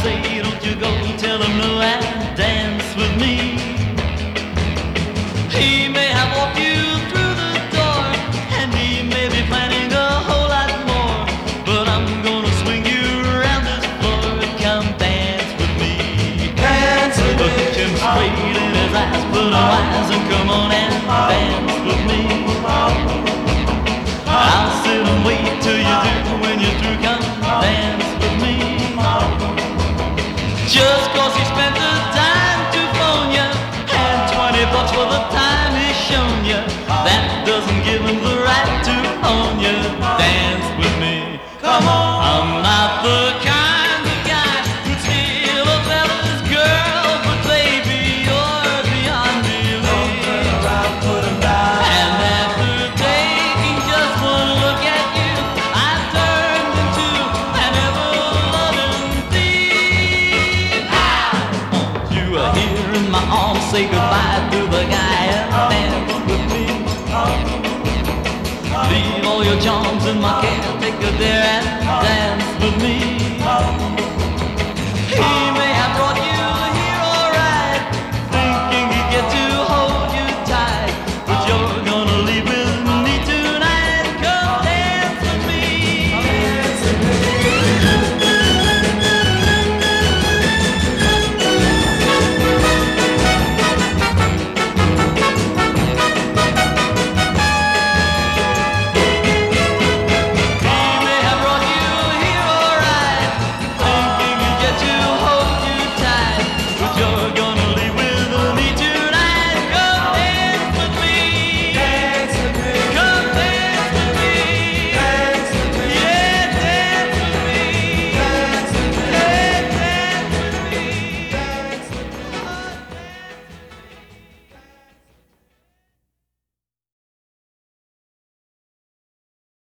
say, don't you go tell him no and dance with me. He may have walked you through the door, and he may be planning a whole lot more, but I'm gonna swing you around this floor. Come dance with me. Dance with me. Look him straight in his eyes, put him wise, and come on and dance with me. I'll sit and wait till you do. When you're through, come dance with me. Just 'cause he spent the time to phone you, and $20 for the time he's shown you, that doesn't give him the right to own you. Dance with me. Come on. I'm not the kind of guy who'd steal a fella's girl, but baby, you're beyond Don't belief. turn around, put him down. And after taking just one look at you, I turned into an ever-loving thief. You are here in my arms, say goodbye to the guy and dance with me. Leave all your charms in my care, take a dare and dance with me. He